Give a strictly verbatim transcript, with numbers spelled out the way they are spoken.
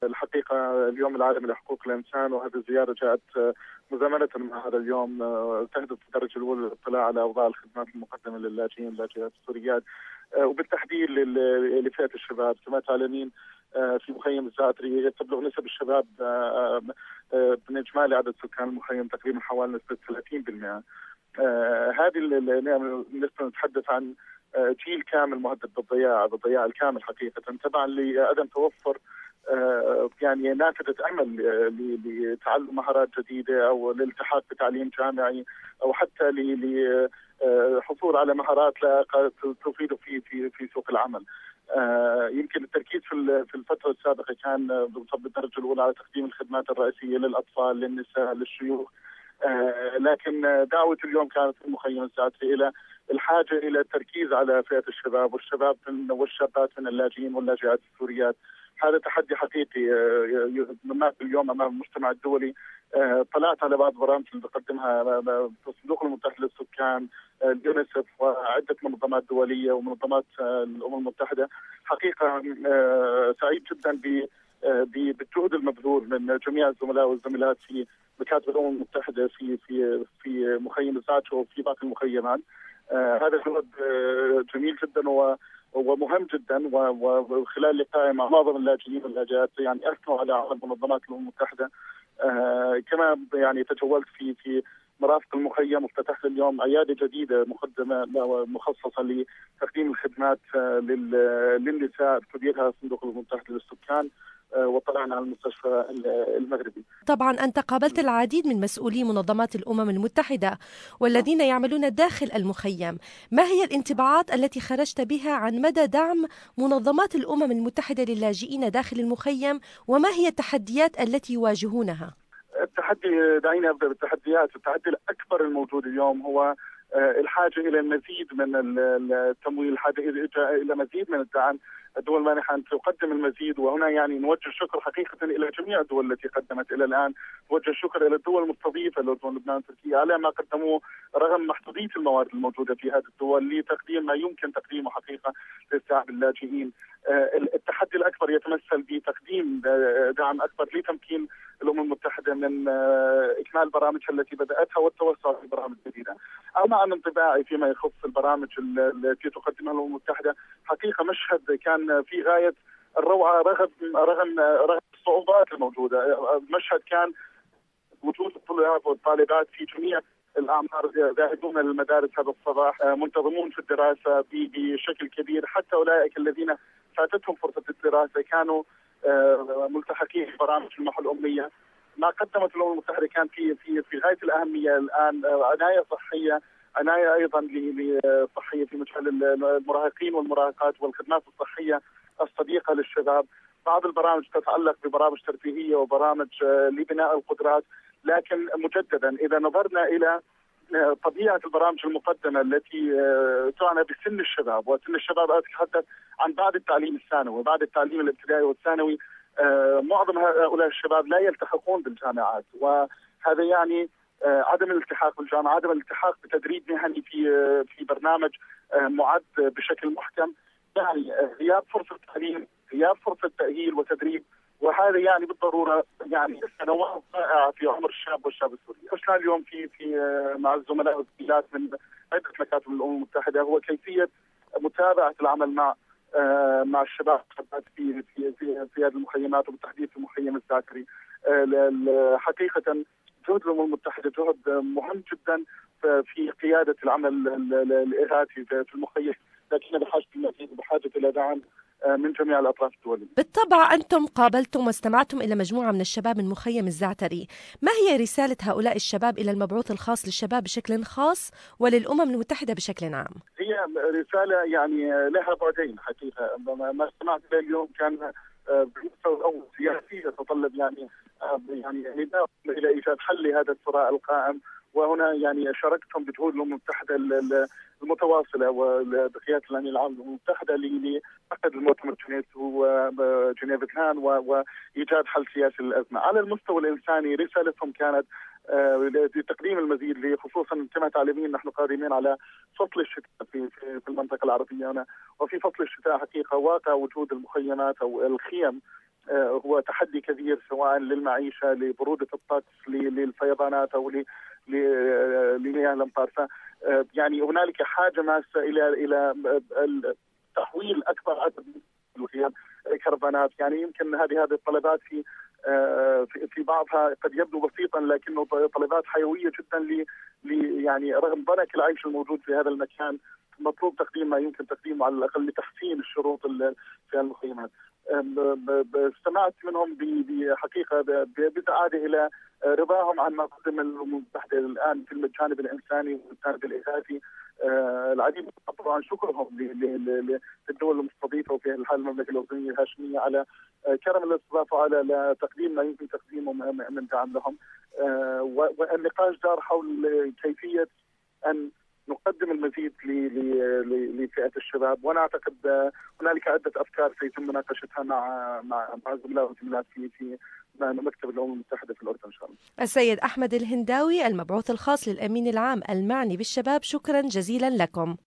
الحقيقة اليوم العالمي لحقوق الإنسان، وهذه الزيارة جاءت مزامنة مع هذا اليوم تهدف الدرجة الأولى الاطلاع على أوضاع الخدمات المقدمة للاجئين واللاجئات السوريات، وبالتحديد لفئة الشباب. كما تعلمين في مخيم الزعتري تبلغ نسب الشباب من إجمالي عدد سكان المخيم تقريبا حوالي نسبة ثلاثين بالمئة. هذه النسبة نتحدث عن جيل كامل مهدد بالضياع بالضياع الكامل حقيقة، تبعا لعدم توفر يعني نافذة أمل لتعلم مهارات جديدة أو للالتحاق بتعليم جامعي أو حتى للحصول على مهارات تفيد في في في سوق العمل. يمكن التركيز في في الفترة السابقة كان بصب الدرجة الأولى على تقديم الخدمات الرئيسية للأطفال، للنساء، للشيوخ، لكن دعوة اليوم كانت في المخيم الزعتري إلى الحاجة إلى التركيز على فئة الشباب والشباب والشابات من اللاجئين واللاجئات السوريات. هذا تحدي حقيقي مماثل اليوم امام المجتمع الدولي. طلعت على بعض البرامج اللي تقدمها الصندوق المتحد للسكان، اليونيسف، وعده منظمات دوليه ومنظمات الامم المتحده. حقيقه سعيد جدا بالجهد المبذول من جميع الزملاء والزميلات في مكاتب الامم المتحده في في في مخيم الزعتري وفي باقي المخيمات. هذا جهد جميل جدا و ومهم جدا، وخلال لقائي مع معظم اللاجئين واللاجئات يعني اثنوا على عمل منظمات الامم المتحده. آه كما يعني تجولت في في مرافق المخيم وافتتحت اليوم عياده جديده مقدمه مخصصه لتقديم الخدمات للنساء تديرها الصندوق المتحد للسكان، وطلعنا على المستشفى المغربي. طبعا أنت قابلت العديد من مسؤولي منظمات الأمم المتحدة والذين يعملون داخل المخيم، ما هي الانطباعات التي خرجت بها عن مدى دعم منظمات الأمم المتحدة للاجئين داخل المخيم، وما هي التحديات التي يواجهونها؟ التحدي، دعيني أبدأ بالتحديات. التحدي الأكبر الموجود اليوم هو الحاجة إلى المزيد من التمويل، الحاجة إلى مزيد من الدعم. الدول المانحة أن تقدم المزيد، وهنا يعني نوجه الشكر حقيقة إلى جميع الدول التي قدمت إلى الآن. نوجه الشكر إلى الدول المستضيفة، الأردن، لبنان، وتركيا، على ما قدموه رغم محدودية الموارد الموجودة في هذه الدول لتقديم ما يمكن تقديمه حقيقة لاستيعاب اللاجئين. التحدي الأكبر يتمثل بتقديم دعم أكبر لتمكين الأمم المتحدة من إكمال البرامج التي بدأتها والتوسع في برامج جديدة. أما عن انطباعي فيما يخص البرامج التي تقدمها الأمم المتحدة، حقيقة مشهد كان في غاية الروعة رغم رغم رغم الصعوبات الموجودة. مشهد كان وجود الطلاب والطالبات في جميع الأعمار ذاهبون للمدارس هذا الصباح، منتظمون في الدراسة بشكل كبير. حتى أولئك الذين فاتتهم فرصة الدراسة كانوا ملتحقين ببرامج المحو الأمية. ما قدمت الأمم المتحدة كان في في في غاية الأهمية الآن، عناية صحية، عناية أيضا لصحية في مجال المراهقين والمراهقات والخدمات الصحية الصديقة للشباب. بعض البرامج تتعلق ببرامج ترفيهية وبرامج لبناء القدرات. لكن مجددا إذا نظرنا إلى طبيعة البرامج المقدمة التي تعنى بسن الشباب، وسن الشباب أتحدث عن بعد التعليم الثانوي وبعد التعليم الابتدائي والثانوي، معظم هؤلاء الشباب لا يلتحقون بالجامعات، وهذا يعني عدم الالتحاق بالجامعة، عدم الالتحاق بتدريب مهني في في برنامج معد بشكل محكم، يعني غياب فرصة تعليم، غياب فرصة تأهيل وتدريب. وهذا يعني بالضروره يعني سنوات ضائعه في عمر الشاب والشاب السوري. نحن اليوم في في مع الزملاء والزميلات من عده مكاتب الامم المتحده هو كيفيه متابعه العمل مع مع الشباب في في في في هذه المخيمات، وبالتحديد في مخيم الزعتري. حقيقه جهد الامم المتحده جهد مهم جدا في قياده العمل الارهابي في المخيم، لكن بحاجه المزيد وبحاجه الى دعم من جميع الأطراف الدولية. بالطبع أنتم قابلتم واستمعتم إلى مجموعة من الشباب من مخيم الزعتري، ما هي رسالة هؤلاء الشباب إلى المبعوث الخاص للشباب بشكل خاص وللأمم المتحدة بشكل عام؟ هي رسالة يعني لها بعدين حقيقة. ما استمعت إليه اليوم كان بالمستوى الأول سياسي يتطلب يعني يعني نداء إلى إيجاد حل لهذا الصراع القائم، وهنا يعني شاركتهم بجهود الأمم المتحدة المتواصلة وبقيادة الأمين العام للأمم المتحدة لعقد المؤتمر جنيف وجنيف اثنين وإيجاد حل سياسي للأزمة. على المستوى الإنساني رسالتهم كانت لتقديم المزيد، خصوصا كما تعلمين نحن قادمين على فصل الشتاء في في المنطقة العربية هنا، وفي فصل الشتاء حقيقة واقع وجود المخيمات أو الخيم هو تحدي كبير، سواء للمعيشة، لبرودة الطقس، للفيضانات أو لمياه الأمطار. يعني هنالك حاجة ماسة إلى إلى تحويل أكبر عدد من الكرفانات. يعني يمكن هذه هذه الطلبات في في بعضها قد يبدو بسيطا، لكنه طلبات حيوية جدا ل يعني رغم ضنك العيش الموجود في هذا المكان، مطلوب تقديم ما يمكن تقديمه على الأقل لتحسين الشروط في المخيمات. استمعت منهم بحقيقة بسعادة إلى رضاهم عن ما قدم الأمم المتحدة الآن في الجانب الإنساني والجانب الإغاثي. العديد طبعا شكرهم للدول المستضيفة وفي الحال المملكة الأردنية الهاشمية على كرم الاستضافة وعلى تقديم ما يمكن تقديمه من دعم لهم. والنقاش دار حول كيفية أن نقدم المزيد لفئة الشباب، وانا اعتقد هنالك عدة افكار سيتم مناقشتها مع مع مع الزملاء والزميلات في في مكتب الامم المتحدة في الاردن ان شاء الله. السيد احمد الهنداوي المبعوث الخاص للامين العام المعني بالشباب، شكرا جزيلا لكم.